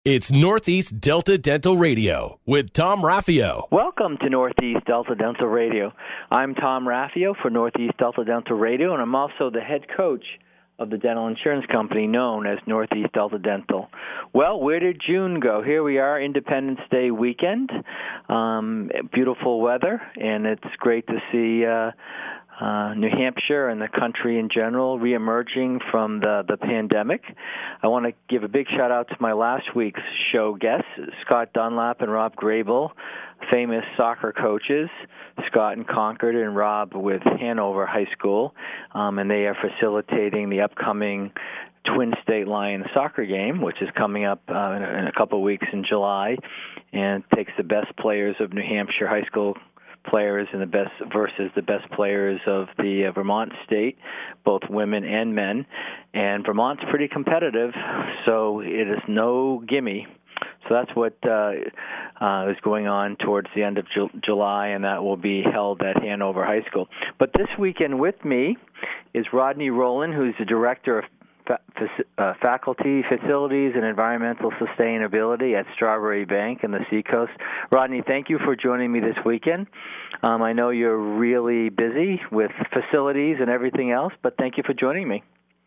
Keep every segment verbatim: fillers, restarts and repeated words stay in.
It's Northeast Delta Dental Radio with Tom Raffio. Welcome to Northeast Delta Dental Radio. I'm Tom Raffio for Northeast Delta Dental Radio, and I'm also the head coach of the dental insurance company known as Northeast Delta Dental. Well, where did June go? Here we are, Independence Day weekend. Um, beautiful weather, and it's great to see uh, uh, New Hampshire and the country in general reemerging from the, the pandemic. I want to give a big shout-out to my last week's show guests, Scott Dunlap and Rob Grable, famous soccer coaches, Scott in Concord and Rob with Hanover High School, um, and they are facilitating the upcoming Twin State Lions soccer game, which is coming up uh, in, a, in a couple of weeks in July, and takes the best players of New Hampshire high school players and the best versus the best players of the uh, Vermont state, both women and men. And Vermont's pretty competitive, so it is no gimme. So that's what uh, uh, is going on towards the end of Ju- July, and that will be held at Hanover High School. But this weekend with me is Rodney Rowland, who's the Director of fa- uh, Faculty, Facilities, and Environmental Sustainability at Strawberry Bank in the Seacoast. Rodney, thank you for joining me this weekend. Um, I know you're really busy with facilities and everything else, but thank you for joining me.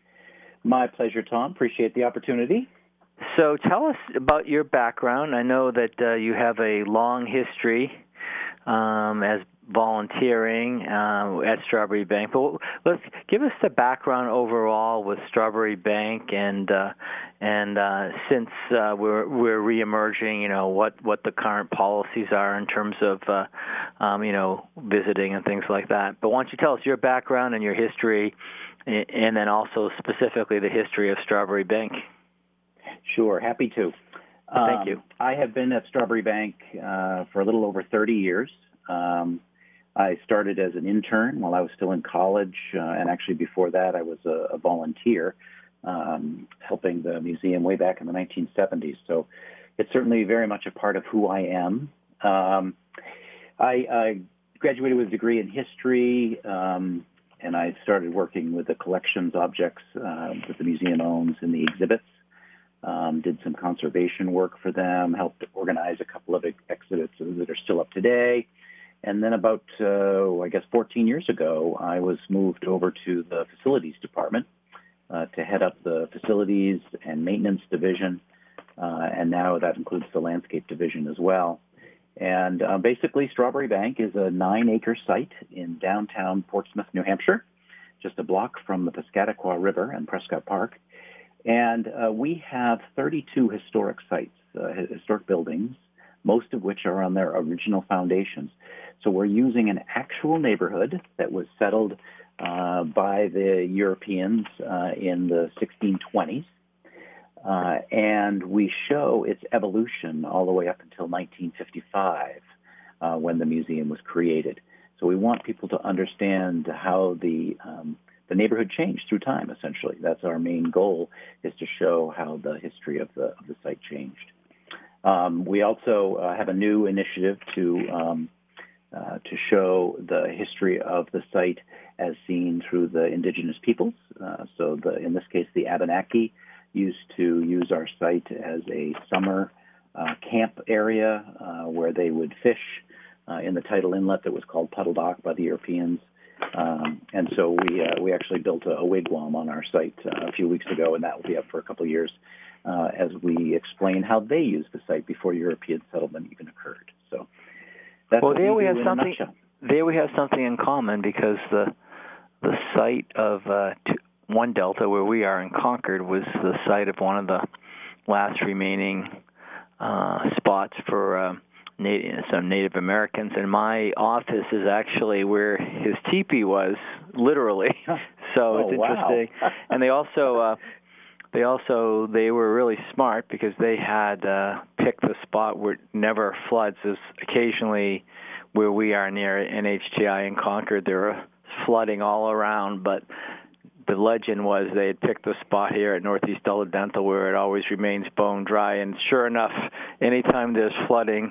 My pleasure, Tom. Appreciate the opportunity. So tell us about your background. I know that uh, you have a long history um, as volunteering uh, at Strawberry Bank, but let's give us the background overall with Strawberry Bank, and uh, and uh, since uh, we're we're reemerging, you know what, what the current policies are in terms of uh, um, you know visiting and things like that. But why don't you tell us your background and your history, and then also specifically the history of Strawberry Bank. Sure, happy to. Um, Thank you. I have been at Strawberry Bank uh, for a little over thirty years. Um, I started as an intern while I was still in college, uh, and actually before that I was a, a volunteer um, helping the museum way back in the nineteen seventies. So it's certainly very much a part of who I am. Um, I, I graduated with a degree in history, um, and I started working with the collections objects uh, that the museum owns in the exhibits. Um, did some conservation work for them, helped organize a couple of ex- exhibits that are still up today. And then about, uh, I guess, fourteen years ago, I was moved over to the facilities department uh, to head up the facilities and maintenance division. Uh, and now that includes the landscape division as well. And uh, basically, Strawberry Bank is a nine-acre site in downtown Portsmouth, New Hampshire, just a block from the Piscataqua River and Prescott Park. And uh, we have thirty-two historic sites, uh, historic buildings, most of which are on their original foundations. So we're using an actual neighborhood that was settled uh, by the Europeans uh, in the sixteen twenties. Uh, and we show its evolution all the way up until nineteen fifty-five, uh, when the museum was created. So we want people to understand how the um, the neighborhood changed through time, essentially. That's our main goal, is to show how the history of the of the site changed. Um, we also uh, have a new initiative to um, uh, to show the history of the site as seen through the indigenous peoples. Uh, so the, in this case, the Abenaki used to use our site as a summer uh, camp area uh, where they would fish uh, in the tidal inlet that was called Puddle Dock by the Europeans. Um, and so we uh, we actually built a, a wigwam on our site uh, a few weeks ago, and that will be up for a couple of years uh, as we explain how they used the site before European settlement even occurred. So that's well, what there we, we do have in something. a nutshell. There we have something in common, because the the site of uh, two, one Delta, where we are in Concord, was the site of one of the last remaining uh, spots for Uh, Native, some Native Americans, and my office is actually where his teepee was, literally. So oh, it's interesting. Wow. And they also, uh, they also, they were really smart, because they had uh, picked the spot where it never floods. Is occasionally where we are near N H T I in Concord, there are flooding all around, but the legend was they had picked the spot here at Northeast Delta Dental where it always remains bone dry. And sure enough, anytime there's flooding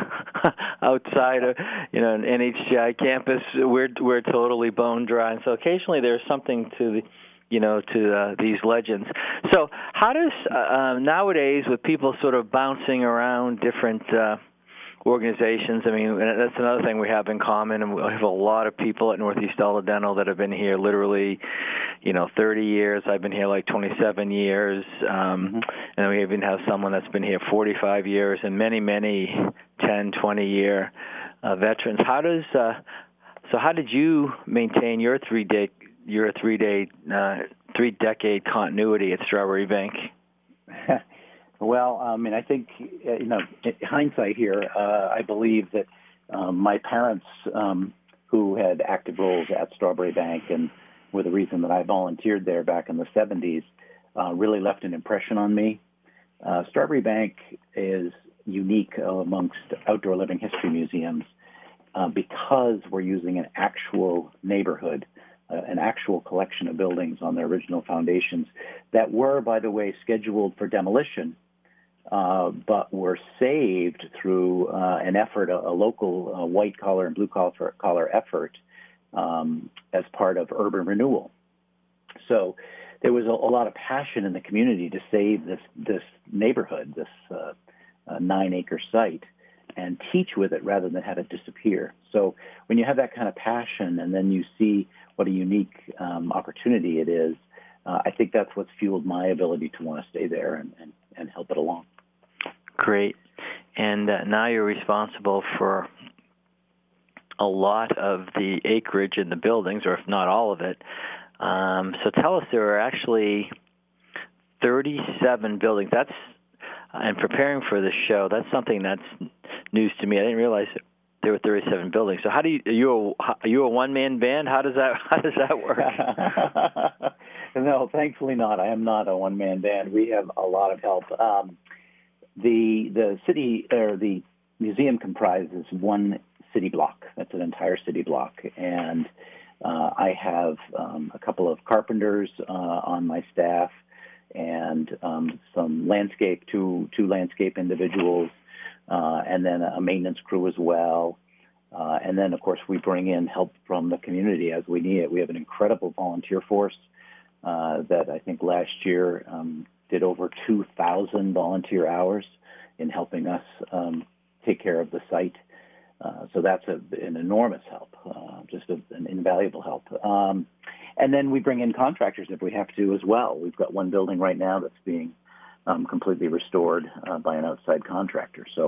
outside of, you know, an N H T I campus, we're we're totally bone dry. And so occasionally there's something to the you know, to uh, these legends. So how does, uh, uh, nowadays, with people sort of bouncing around different uh, organizations, I mean, that's another thing we have in common, and we have a lot of people at Northeast Delta Dental that have been here literally, you know, thirty years. I've been here like twenty-seven years, um, mm-hmm. and we even have someone that's been here forty-five years, and many, many ten, twenty-year uh, veterans. How does, uh, so how did you maintain your three-day your three-day, uh, three-decade continuity at Strawberry Bank? Well, I mean, I think, you know, in hindsight here, uh, I believe that um, my parents, um, who had active roles at Strawberry Bank and were the reason that I volunteered there back in the seventies, uh, really left an impression on me. Uh, Strawberry Bank is unique amongst outdoor living history museums uh, because we're using an actual neighborhood, Uh, an actual collection of buildings on their original foundations that were, by the way, scheduled for demolition, uh, but were saved through uh, an effort, a, a local uh, white-collar and blue-collar effort um, as part of urban renewal. So there was a, a lot of passion in the community to save this, this neighborhood, this uh, uh, nine-acre site, and teach with it rather than have it disappear. So when you have that kind of passion and then you see what a unique um, opportunity it is, uh, I think that's what's fueled my ability to want to stay there and, and, and help it along. Great. And uh, now you're responsible for a lot of the acreage in the buildings, or if not all of it. Um, so tell us, there are actually thirty-seven buildings. That's, and preparing for the show, that's something that's news to me. I didn't realize there were thirty-seven buildings. So how do you, are you a, are you a one-man band? How does that, how does that work? No, thankfully not. I am not a one-man band. We have a lot of help. Um, the, the city, or the museum comprises one city block. That's an entire city block. And uh, I have um, a couple of carpenters uh, on my staff, and um, some landscape, two, two landscape individuals, Uh, and then a maintenance crew as well. Uh, and then, of course, we bring in help from the community as we need it. We have an incredible volunteer force uh, that I think last year um, did over two thousand volunteer hours in helping us um, take care of the site. Uh, so that's a, an enormous help, uh, just a, an invaluable help. Um, and then we bring in contractors if we have to as well. We've got one building right now that's being Um, completely restored uh, by an outside contractor. So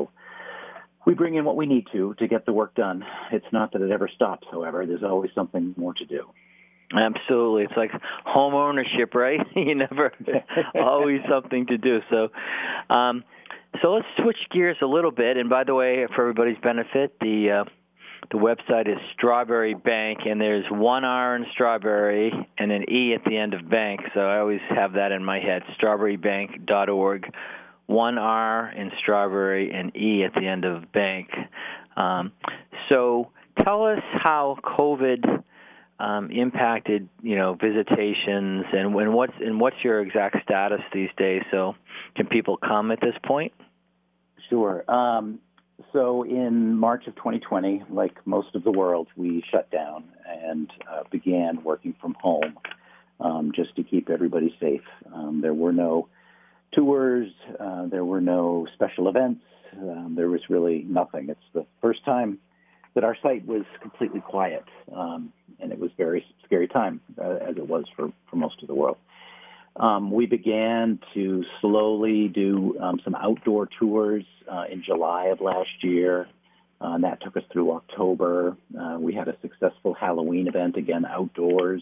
we bring in what we need to to get the work done. It's not that it ever stops, however. There's always something more to do. Absolutely. It's like home ownership, right? You never, always something to do. So um, so let's switch gears a little bit. And by the way, for everybody's benefit, the uh, the website is Strawberry Bank, and there's one R in Strawberry and an E at the end of bank. So I always have that in my head, strawberry bank dot org. One R in Strawberry and E at the end of bank. Um, so tell us how COVID um, impacted, you know, visitations, and, and what's and what's your exact status these days? So can people come at this point? Sure. Um, So in March of twenty twenty, like most of the world, we shut down and uh, began working from home um, just to keep everybody safe. Um, there were no tours. Uh, there were no special events. Um, there was really nothing. It's the first time that our site was completely quiet, um, and it was a very scary time, uh, as it was for, for most of the world. Um, we began to slowly do um, some outdoor tours uh, in July of last year, uh, and that took us through October. Uh, we had a successful Halloween event, again, outdoors.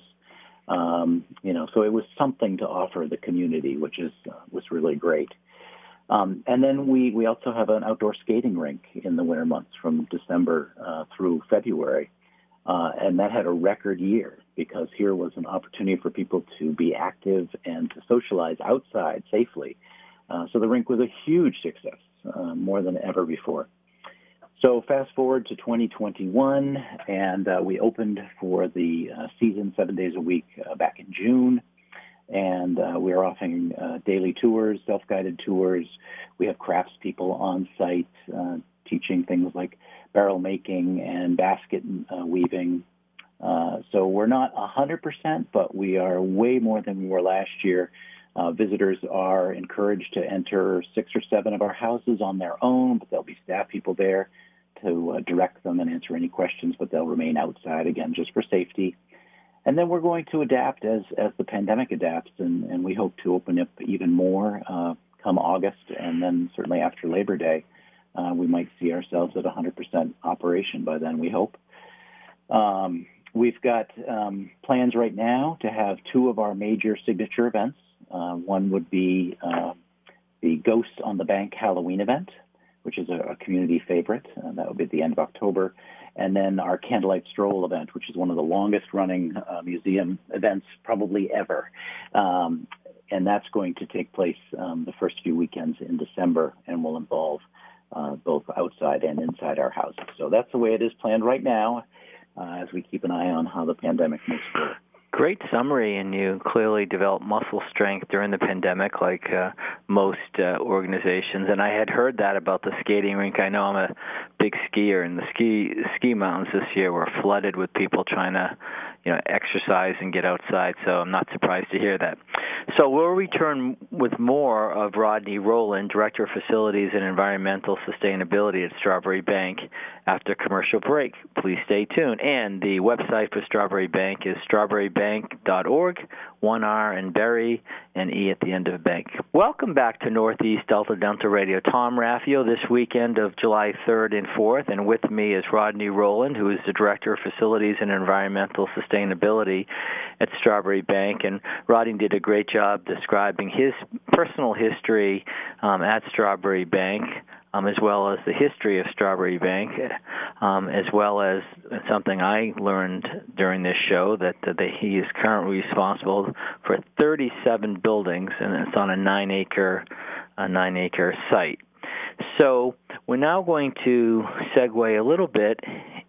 Um, you know, so it was something to offer the community, which is uh, was really great. Um, and then we, we also have an outdoor skating rink in the winter months from December uh, through February. Uh, and that had a record year because here was an opportunity for people to be active and to socialize outside safely. Uh, so the rink was a huge success, uh, more than ever before. So fast forward to twenty twenty-one, and uh, we opened for the uh, season seven days a week uh, back in June. And uh, we are offering uh, daily tours, self-guided tours. We have craftspeople on site uh, teaching things like barrel making and basket uh, weaving. Uh, so we're not one hundred percent, but we are way more than we were last year. Uh, visitors are encouraged to enter six or seven of our houses on their own, but there'll be staff people there to uh, direct them and answer any questions, but they'll remain outside, again, just for safety. And then we're going to adapt as, as the pandemic adapts, and, and we hope to open up even more uh, come August, and then certainly after Labor Day. Uh, we might see ourselves at one hundred percent operation by then, we hope. Um, we've got um, plans right now to have two of our major signature events. Uh, one would be uh, the Ghosts on the Bank Halloween event, which is a, a community favorite. Uh, that will be at the end of October. And then our Candlelight Stroll event, which is one of the longest-running uh, museum events probably ever. Um, and that's going to take place um, the first few weekends in December and will involve uh, both outside and inside our houses. So that's the way it is planned right now uh, as we keep an eye on how the pandemic moves forward. Great summary, and you clearly developed muscle strength during the pandemic like uh, most uh, organizations. And I had heard that about the skating rink. I know I'm a big skier, and the ski ski mountains this year were flooded with people trying to, you know, exercise and get outside, so I'm not surprised to hear that. So we'll return with more of Rodney Rowland, Director of Facilities and Environmental Sustainability at Strawberry Bank, after commercial break. Please stay tuned. And the website for Strawberry Bank is strawberry bank dot org, one R and Berry, and E at the end of bank. Welcome back to Northeast Delta Dental Radio. Tom Raffio this weekend of July third and fourth, and with me is Rodney Rowland, who is the Director of Facilities and Environmental Sustainability at Strawberry Bank. And Rodney did a great job describing his personal history um, at Strawberry Bank, Um, as well as the history of Strawberry Bank, um, as well as something I learned during this show, that, that he is currently responsible for thirty-seven buildings, and it's on a nine-acre, a nine-acre site. So we're now going to segue a little bit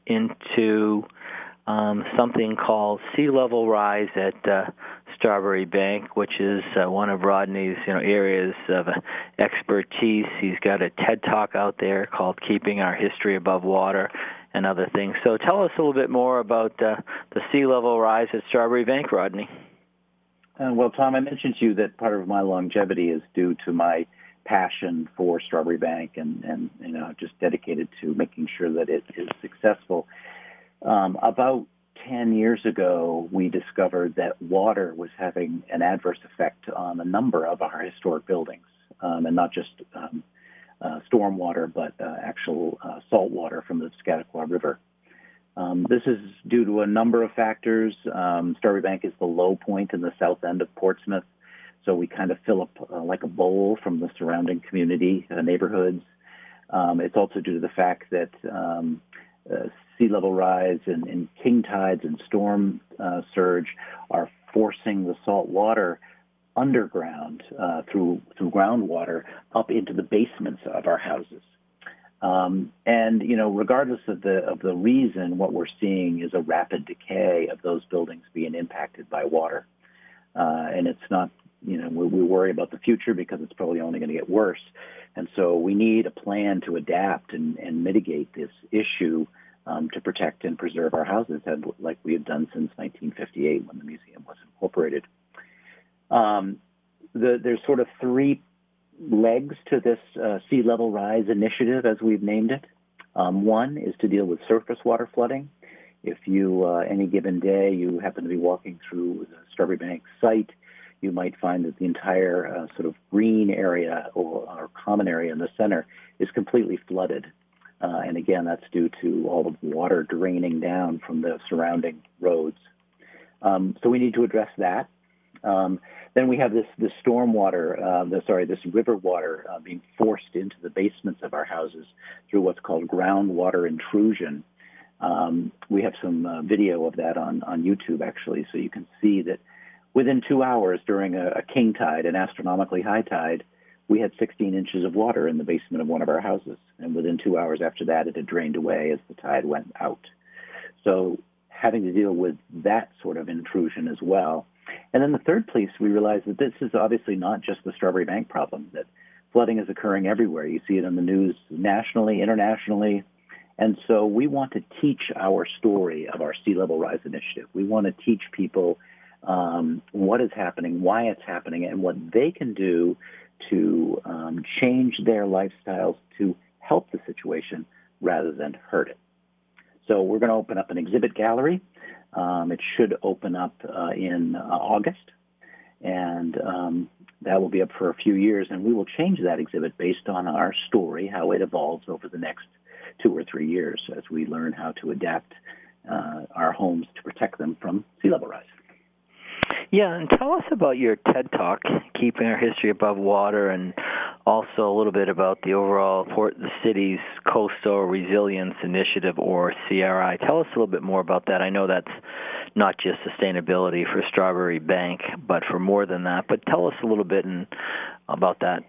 into um, something called sea level rise at uh, Strawberry Bank, which is uh, one of Rodney's, you know, areas of expertise. He's got a TED Talk out there called Keeping Our History Above Water and other things. So tell us a little bit more about uh, the sea level rise at Strawberry Bank, Rodney. Uh, well, Tom, I mentioned to you that part of my longevity is due to my passion for Strawberry Bank and, and you know, just dedicated to making sure that it is successful. Um, about ten years ago, we discovered that water was having an adverse effect on a number of our historic buildings, um, and not just um, uh, storm water, but uh, actual uh, salt water from the Piscataqua River. Um, this is due to a number of factors. Um, Strawberry Bank is the low point in the south end of Portsmouth, so we kind of fill up uh, like a bowl from the surrounding community, uh, neighborhoods. Um, it's also due to the fact that um, uh, sea level rise and, and king tides and storm uh, surge are forcing the salt water underground uh, through through groundwater up into the basements of our houses. Um, and you know, regardless of the of the reason, what we're seeing is a rapid decay of those buildings being impacted by water. Uh, and it's not, you know, we, we worry about the future because it's probably only going to get worse. And so we need a plan to adapt and, and mitigate this issue Um, to protect and preserve our houses, like we have done since nineteen fifty-eight when the museum was incorporated. Um, the, there's sort of three legs to this uh, sea level rise initiative, as we've named it. Um, one is to deal with surface water flooding. If you, uh, any given day, you happen to be walking through the Strawberry Bank site, you might find that the entire uh, sort of green area or, or common area in the center is completely flooded. Uh, and again, that's due to all of the water draining down from the surrounding roads. Um, so we need to address that. Um, then we have this, this storm water, uh, the, sorry, this river water uh, being forced into the basements of our houses through what's called groundwater intrusion. Um, we have some uh, video of that on, on YouTube, actually, so you can see that within two hours during a, a king tide, an astronomically high tide, we had sixteen inches of water in the basement of one of our houses. And within two hours after that, it had drained away as the tide went out. So having to deal with that sort of intrusion as well. And then the third piece, we realized that this is obviously not just the Strawberry Bank problem, that flooding is occurring everywhere. You see it in the news nationally, internationally, And so we want to teach our story of our Sea Level Rise Initiative. We want to teach people um, what is happening, why it's happening, and what they can do to um, change their lifestyles to help the situation rather than hurt it. So we're going to open up an exhibit gallery. Um, it should open up uh, in uh, August, and um, that will be up for a few years, and we will change that exhibit based on our story, how it evolves over the next two or three years as we learn how to adapt uh, our homes to protect them from sea level rise. Yeah, and tell us about your TED Talk, Keeping Our History Above Water, and also a little bit about the overall Port the City's Coastal Resilience Initiative, or C R I. Tell us a little bit more about that. I know that's not just sustainability for Strawberry Bank, but for more than that. But tell us a little bit in, about that.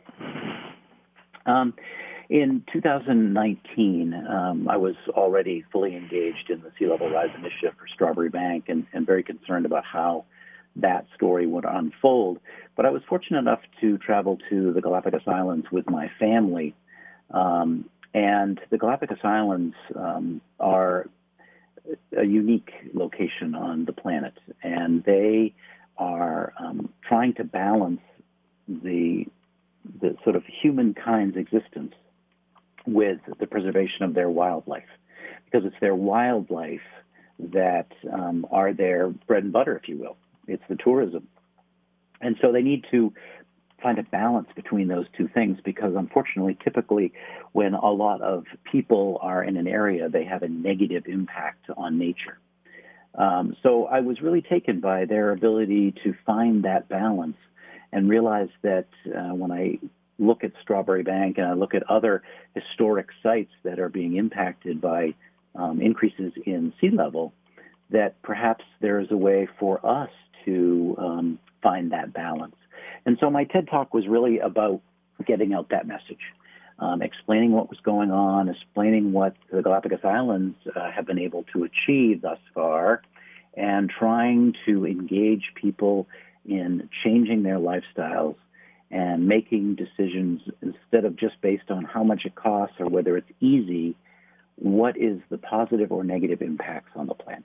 Um, in two thousand nineteen, um, I was already fully engaged in the Sea Level Rise Initiative for Strawberry Bank and, and very concerned about how that story would unfold. But I was fortunate enough to travel to the Galapagos Islands with my family. Um, and the Galapagos Islands um, are a unique location on the planet, and they are um, trying to balance the the sort of humankind's existence with the preservation of their wildlife, because it's their wildlife that um, are their bread and butter, if you will. It's the tourism. And so they need to find a balance between those two things, because unfortunately, typically when a lot of people are in an area, they have a negative impact on nature. Um, so I was really taken by their ability to find that balance and realize that uh, when I look at Strawberry Bank and I look at other historic sites that are being impacted by um, increases in sea level, that perhaps there is a way for us to um, find that balance. And so my TED Talk was really about getting out that message, um, explaining what was going on, explaining what the Galapagos Islands uh, have been able to achieve thus far, and trying to engage people in changing their lifestyles and making decisions instead of just based on how much it costs or whether it's easy, what is the positive or negative impacts on the planet.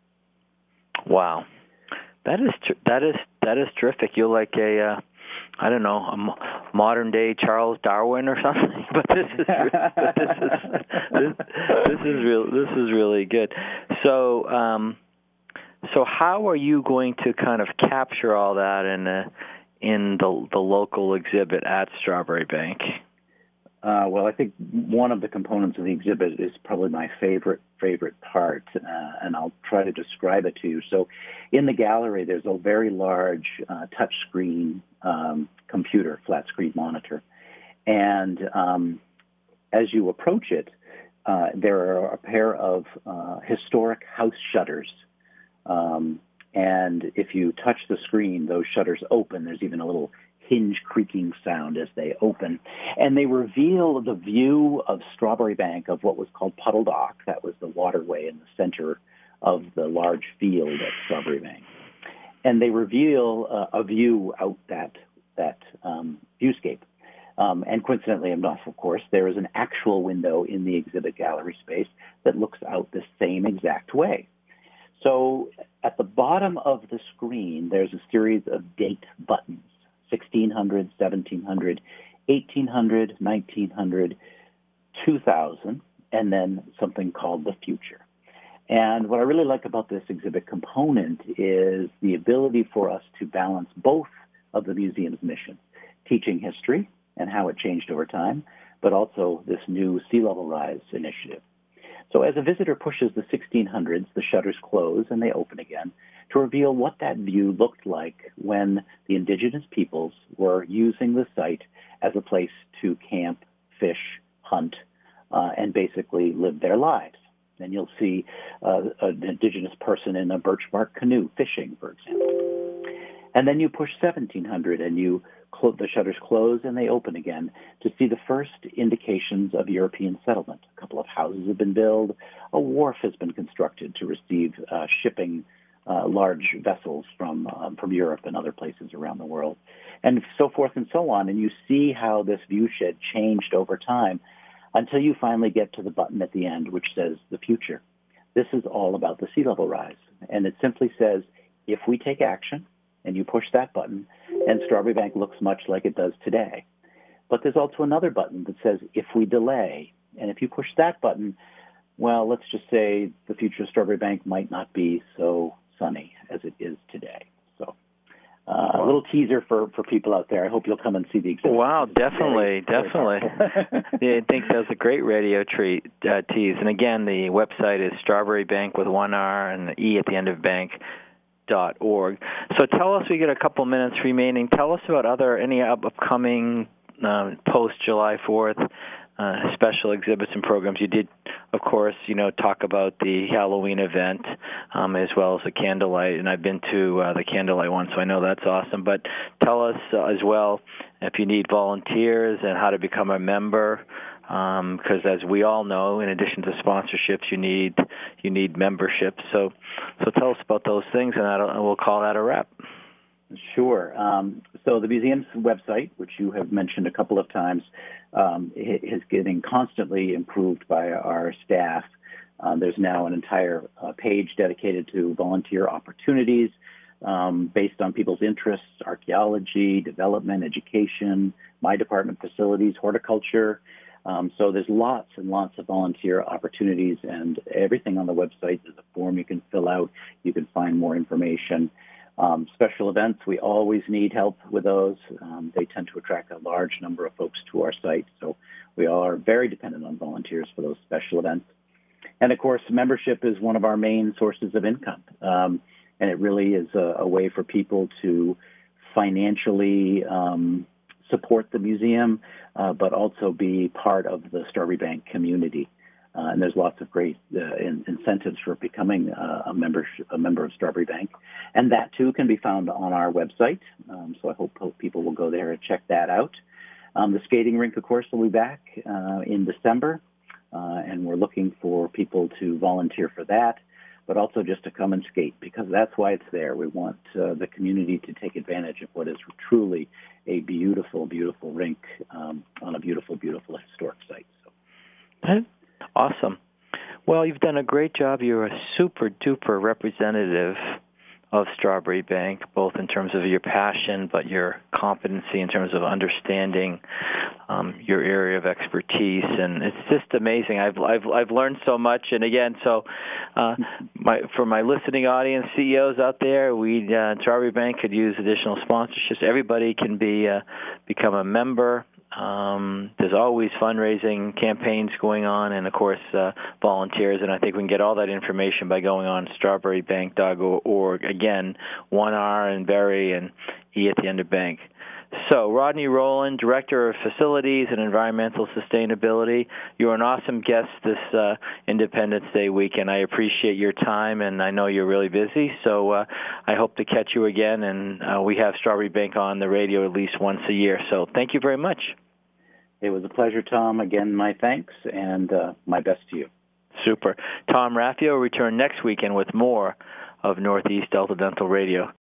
Wow. That is tr- that is that is terrific. You're like a uh, I don't know, a m- modern day Charles Darwin or something. But this is but this is this, this is real. This is really good. So um, so how are you going to kind of capture all that in a, in the the local exhibit at Strawberry Bank? Uh, well, I think one of the components of the exhibit is probably my favorite favorite part, uh, and I'll try to describe it to you. So in the gallery, there's a very large uh, touchscreen um, computer, flat-screen monitor. And um, as you approach it, uh, there are a pair of uh, historic house shutters. Um, and if you touch the screen, those shutters open. There's even a little hinge creaking sound as they open. And they reveal the view of Strawberry Bank, of what was called Puddle Dock. That was the waterway in the center of the large field at Strawberry Bank. And they reveal uh, a view out that that um, viewscape. Um, and coincidentally enough, of course, there is an actual window in the exhibit gallery space that looks out the same exact way. So at the bottom of the screen, there's a series of date buttons. sixteen hundred, seventeen hundred, eighteen hundred, nineteen hundred, two thousand, and then something called the future. And what I really like about this exhibit component is the ability for us to balance both of the museum's missions, teaching history and how it changed over time, but also this new Sea Level Rise initiative. So as a visitor pushes the sixteen hundreds, the shutters close and they open again to reveal what that view looked like when the indigenous peoples were using the site as a place to camp, fish, hunt, uh, and basically live their lives. And you'll see uh, an indigenous person in a birch bark canoe fishing, for example. And then you push seventeen hundred and you cl- the shutters close and they open again to see the first indications of European settlement. A couple of houses have been built. A wharf has been constructed to receive uh, shipping uh, large vessels from um, from Europe and other places around the world, and so forth and so on. And you see how this viewshed changed over time. until you finally get to the button at the end, which says the future. This is all about the sea level rise. And it simply says, if we take action and you push that button, and Strawberry Bank looks much like it does today. But there's also another button that says, if we delay, and if you push that button, well, let's just say the future of Strawberry Bank might not be so sunny as it is today. So uh, wow. a little teaser for, for people out there. I hope you'll come and see the exhibit. Wow, definitely, very, definitely. Very yeah, I think that's a great radio treat, uh, tease. And again, the website is Strawberry Bank with one R and the E at the end of bank. Dot org. So tell us, we get a couple minutes remaining. Tell us about other any upcoming uh, post July fourth uh, special exhibits and programs. You did, of course, you know, talk about the Halloween event um, as well as the candlelight, and I've been to uh, the candlelight one, so I know that's awesome. But tell us uh, as well if you need volunteers and how to become a member. Because um, as we all know, in addition to sponsorships, you need you need membership. So, so tell us about those things, and that'll, we'll call that a wrap. Sure. Um, so the museum's website, which you have mentioned a couple of times, um, is getting constantly improved by our staff. Um, there's now an entire uh, page dedicated to volunteer opportunities um, based on people's interests: archaeology, development, education, my department facilities, horticulture. Um, so there's lots and lots of volunteer opportunities, and everything on the website. There's a form you can fill out. You can find more information. Um, special events, we always need help with those. Um, they tend to attract a large number of folks to our site, so we all are very dependent on volunteers for those special events. And, of course, membership is one of our main sources of income, um, and it really is a, a way for people to financially um, support the museum, uh, but also be part of the Strawberry Bank community. Uh, and there's lots of great uh, in, incentives for becoming uh, a, member, a member of Strawberry Bank. And that, too, can be found on our website. Um, so I hope, hope people will go there and check that out. Um, the skating rink, of course, will be back uh, in December, uh, and we're looking for people to volunteer for that, but also just to come and skate, because that's why it's there. We want uh, the community to take advantage of what is truly a beautiful, beautiful rink um, on a beautiful, beautiful historic site. So. Awesome. Well, you've done a great job. You're a super-duper representative of Strawberry Bank, both in terms of your passion, but your competency in terms of understanding um, your area of expertise, and it's just amazing. I've I've I've learned so much, and again, so uh, my for my listening audience, C E Os out there, we uh, Strawberry Bank could use additional sponsorships. Everybody can be uh, become a member. Um, there's always fundraising campaigns going on, and of course uh, volunteers, and I think we can get all that information by going on strawberry bank dot org. Again, one R and Berry and E at the end of bank. So, Rodney Rowland, Director of Facilities and Environmental Sustainability, you're an awesome guest this uh, Independence Day weekend. I appreciate your time, and I know you're really busy, so uh, I hope to catch you again, and uh, we have Strawberry Bank on the radio at least once a year. So thank you very much. It was a pleasure, Tom. Again, my thanks, and uh, my best to you. Super. Tom Raffio will return next weekend with more of Northeast Delta Dental Radio.